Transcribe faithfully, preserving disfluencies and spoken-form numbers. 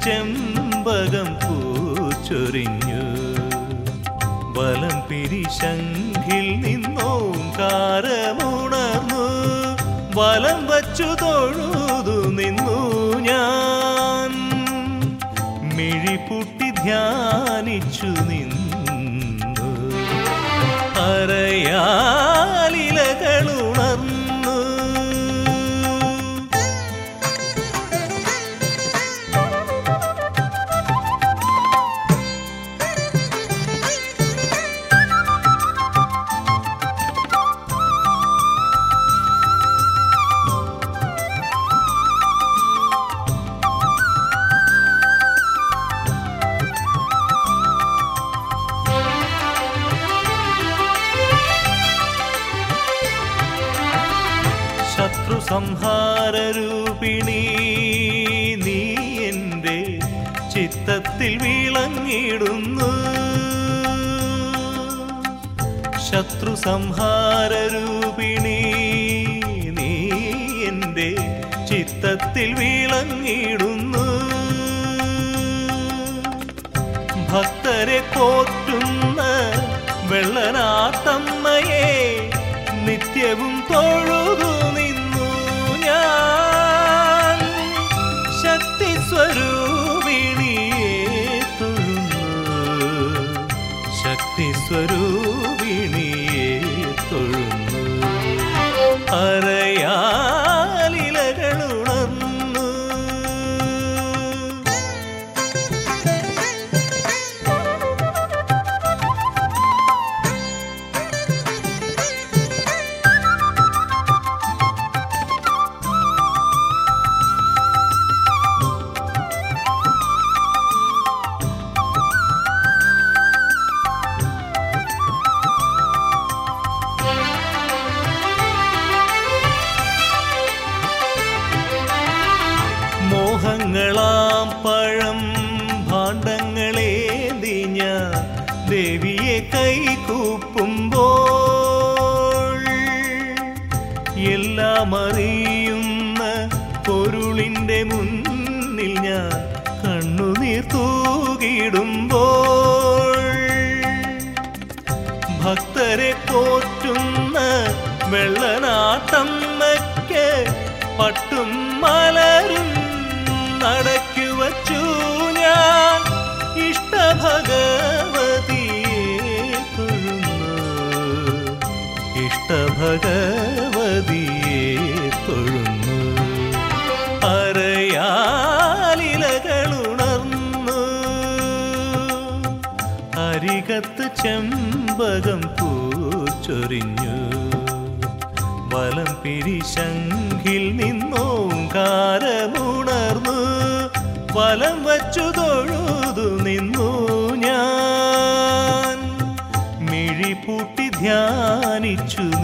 ചെമ്പകം പൂച്ചൊരിഞ്ഞു. വലം പിരിശങ്കിൽ നിന്നോങ്കാരമുണർന്നു. വലം വച്ചു തൊഴുതു നിന്നു ഞാൻ. മിഴിപൂട്ടി ധ്യാനിച്ചു നിന്നു. അരയാലിലകളുണർന്നു. ശത്രു സംഹാരരൂപിണി നീ എൻ്റെ ചിത്തത്തിൽ വിളങ്ങിടുന്നു. ശത്രു സംഹാരരൂപിണി നീ എൻ്റെ ചിത്തത്തിൽ വിളങ്ങിടുന്നു. ഭക്തരെ പോറ്റുന്ന വെള്ളനാട്ടമ്മയെ നിത്യവും തൊഴുതു നിന്നു ഞാൻ. ശക്തി സ്വരൂപിണിയെ തൊഴുന്നു. ശക്തി സ്വരൂപിണിയെ തൊഴുന്നു. അരയാലിലകളുണർന്നു. മോഹങ്ങളാം പഴം ഭാണ്ഡങ്ങളേന്തി ഞാൻ ദേവിയെ കൈകൂപ്പുമ്പോൾ എല്ലാം അറിയുന്ന പൊരുളിൻ്റെ മുന്നിൽ ഞാൻ കണ്ണുനീർ തൂകിടുമ്പോൾ ഭക്തരെ പോറ്റുന്ന വെള്ളനാട്ടമ്മയ്ക്ക് പട്ടും മലരും നടക്കു വച്ചു ഞാൻ. ഇഷ്ടഭഗവതിയെ തൊഴുന്നു. ഇഷ്ടഭഗവതിയെ തൊഴുന്നു. അരയാലിലകളുണർന്നു. അരികത്ത് ചെമ്പകം പൂച്ചൊരിഞ്ഞു. വലം പിരിശങ്കിൽ നിന്നോങ്കാരമുണർന്നു. വലം വച്ചു തൊഴുതു നിന്നു ഞാൻ. മിഴിപൂട്ടി ധ്യാനിച്ചു